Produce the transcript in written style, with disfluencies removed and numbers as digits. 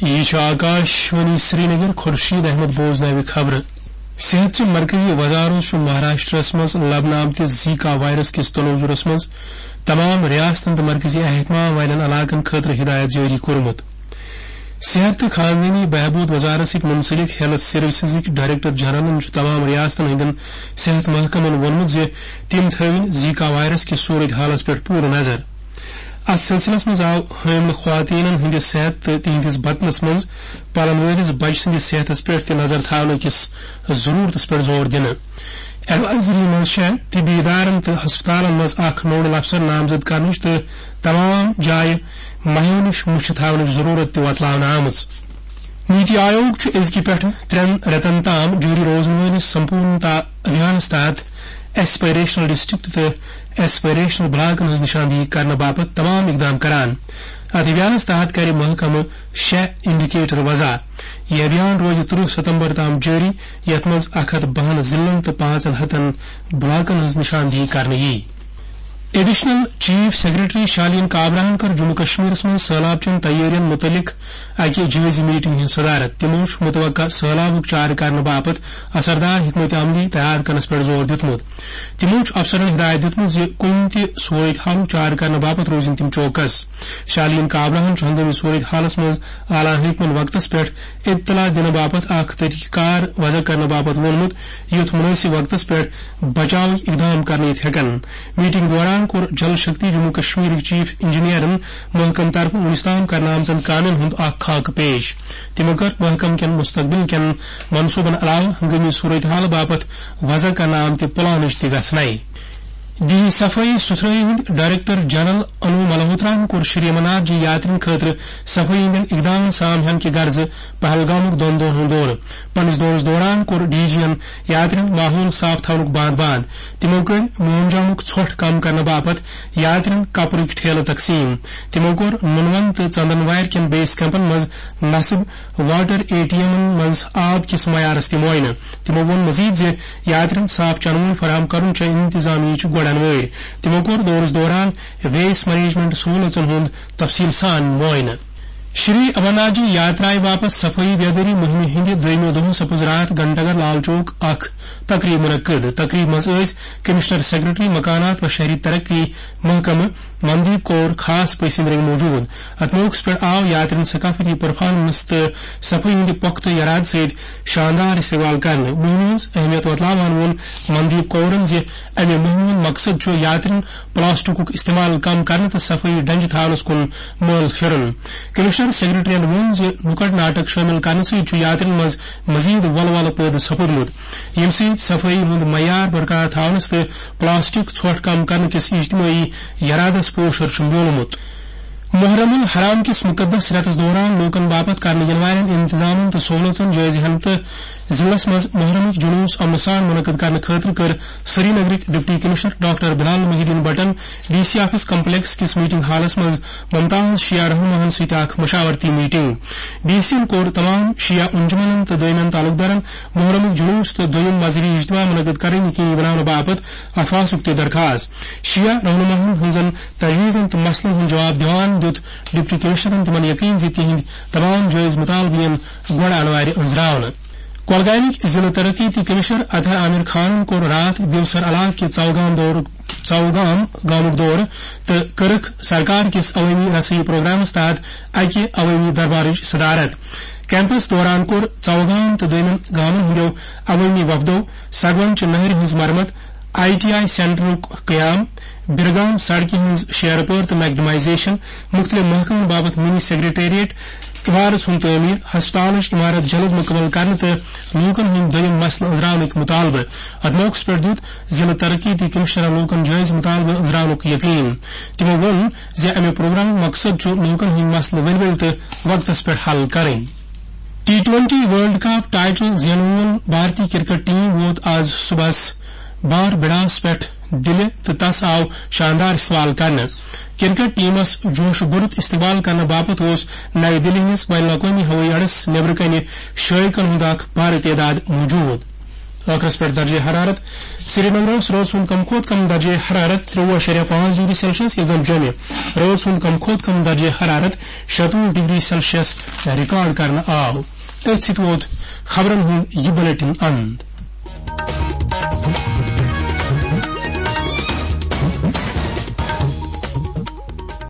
یہ آکاشوانی سری نگر خورشید احمد بوزنو خبر صحت مرکزی وزارت مہاراشٹرس مز لبنہ آمت زیکا وائرس کس تنوزرس مز تمام ریاستن تو مرکزی اہتمام والن علاقن خاطر ہدایت جاری کورمت. صحت خاندانی بہبود وزارت ست منسلک ہیلتھ سروسز ڈائریکٹر جنرل تمام ریاستن ہندن صحت محکمن وونمت زِ تم تھوین زیکا وائرس کس صورت حالس پہ پور نظر. ات سلسلس مز آو حامل خواتین ہندس صحت تو تہندس بطنس مز پلن ولس بچہ سندس صحتس پہ تہ نظر تھاونہ کس ضرورتس پہ زور دن. ایڈوائزری مز طبی ادارن تو ہسپتالن مز اخ نوڈل افسر نامزد کرنچ تو تمام جائیں مہیو نش مچھ تھاونچ ضرورت تہ وتلاونہ آمٕژ. نیتی آیوگ ازکہ پہ 3 رٮ۪تن تام جاری روزن ولس سمپورنتا ابھیانس تحت ایسپائریشنل ڈسٹرکٹ تو ایسپائریشنل بلاکن ہز نشاندہی کرنے باپت تمام اقدام کران. ات ابھیانس تحت کر محکمہ 6 انڈیکیٹر وضع. یہ ابھیان روز 30 ستمبر تام جاری یت مز 112 ضلعن تو 500 بلاکن ہز نشاندہی کرنے یی. ایڈیشنل چیف سیکرٹری شالین کابراہن کر جموں کشمیر من سہلاب چن تیارین متعلق اکہ جائزہ میٹنگ ہند صدارت. تمو متوقع سہلاب چارہ کرنے باپت اثردار حکمت عملی تیار کرنس پہ زور دتمت. تمو افسرن ہدایت دتمت کن تہ صورت حال چارہ کرنے باپت روزن تم چوکس. شالین کابراہن ہنگامی صورت حالس مز اعلی حکمن وقتس پہ اطلاع دن باپت اخ طریقہ کار وضع کرنے باپت وونمت یت مناسب وقتس پہ بچاؤ اقدام کرنے ہیکن. میٹنگ دوران کور جل شکتی جموں کشمیر چیف انجینئرن محکمہ طرف ونستام کرنا آمژن کامین ہند اخ خاکہ پیش. تمو کر محکمہ کین مستقبل کین منصوبن علاوہ ہنگامی صورتحال باپت وضع کرنا آمت پلانچ تہ گژھنائی. دی صفائی ستھرائی ہند ڈائریکٹر جنرل انو ملہوتراہن کور شری امرناتھ جی یاترین خاطر صفائی ہند اقدام سامہن کہ غرض پہلگامک 2 دن ہند دور. پنس دورس دوران کور ڈی جی ین یاترین ماحول صاف تھونک باند. تمو کر مومجامک ژھۄٹھ کم کرنے باپت یاترین کپرک ٹھیلہ تقسیم. تمو کور ننون تو ژندنوار کین بیس کیمپن مز نصب واٹر ATM مز آب کس معیارس تہ معائنہ. تمو وون مزید زِ یاترین صاف چنون فراہم کرن چھ انتظامی گۄڈن وٲرۍ. تمو کور دورس دوران ویسٹ مینجمنٹ سہولژن ہند تفصیل سان معائنہ. شری امرناتھ جی یاترائے باپت صفائی بیداری مہم ہند دویمہ دۄہ سپز رات گھنٹہ لال چوک اخ تقریب منعقد. تقریب مز کمشنر سیکرٹری مکانات و شہری ترقی محکمہ مندیپ کور خاص پسند رنگ موجود. ات موقع پہ آو یاترین ثقافتی پرفارمنس تو صفائی ہند پختہ ارادہ ست شاندار استقبال کرنے. مہم ہز اہمیت وتلاوان وون مندیپ کورن زِ امہ مہم ہند مقصد چھ یاترین پلاسٹک استعمال کم کرنے تو صفائی ڈنجہ تھونس کن مول پھرن. کمشنر سیکرٹریٹ وون زِ نکڑ ناٹک شامل کرنے ست یاترین مز مزید ولولہ پٲدٕ سپودمت یم ست صفائی ہند معیار برقرار تھونس تو پلاسٹک ژھۄٹھ کم کرنے کس اجتماعی ارادس پوشر بیولمت. محرم الحرام کس مقدس رتس دوران لوکن باپت کرنے ین والن انتظامن تو سہولتن جائزہ ہن تو ضلعس مز محرمک جلوس امن سان منعقد کرنے خاطر کر سری نگرک deputy commissioner doctor Bilal Mohi Uddin بٹن ڈی سی آفس کمپلیکس کس میٹنگ ہالس مز ممتاز شیعہ رہنماہن ست اخ مشاورتی میٹنگ. ڈی سی ین کور تمام شیعہ انجمنن تو دویمین تعلقدارن محرمک جلوس تو دویم مذہبی اجتماع منعقد کرنے یقینی بنانے باپت اتفاقک تہ درخواست. شیعہ رہنماہن ہنزن تجویزن تو مسلن ہند جواب دیوان دیت ڈپٹی کمشنرن تمن یقین زِ تہند تمام جائز مطالبہ گۄڈٕ انوارِ أنٛزراونہٕ. کۄلگامٕکۍ ضلع ترقی تہ کمشنر اطہر عامر خانن کور رات دیوسر علاقہ کے ژوگام گامک دور تو کرکھ سرکار کس عوامی رسائی پروگرامس تحت اکہ عوامی دربارچ صدارت. کیمپس دوران کور ژوگام تو دویمن گامن ہندو عوامی وفدو سگون نہر ہز مرمت ITI سینٹرک قیام برگام سڑکہ ہز شیرپور تو میگڈمائزیشن مختلف محکمن باپت منی سیکریٹریٹ عمارت ہند تعمیر ہسپتالچ عمارت جلد مکمل کرنے تو لوکن ہند دویم مسلہ أنٛزراونٕکۍ مطالبہ. ات موقع پہ دیت ضلع ترقی تہ کمشنر لوکن جائز مطالبہ أنٛزراونُک یقین. تمو وون زِ امہ پروگرام مقصد چھ لوکن ہند مسلہ ؤلۍ ؤلۍ تو وقتس پہ حل کرٕنۍ. T20 ورلڈ کپ ٹائٹل زینن وول بھارتی کرکٹ ٹیم ووت آز صبح بار بڑاس پہ دلہ تو تس آو شاندار استقبال کرنے. کرکٹ ٹیمس جوش برت استقبال کرنے باپت نئی دلی ہندس بین الاقوامی ہوئی اڈس نیبر کن شائقن ہند اخ بھاری تعداد موجود. ٲخرس پٮ۪ٹھ درجہ حرارت سرینگرس روز ہُنٛد کم کھۄتہٕ کم درجہ حرارت 13.5 ڈگری سیلسیس ییٚلہِ زن جوٚمہِ روز ہُنٛد کم کھۄتہٕ کم درجہ حرارت 26 ڈگری سیلسیس ریکارڈ کرنہٕ آو. تٔتھۍ سۭتۍ ووت خبرن ہُنٛد یہِ بُلیٹن اند.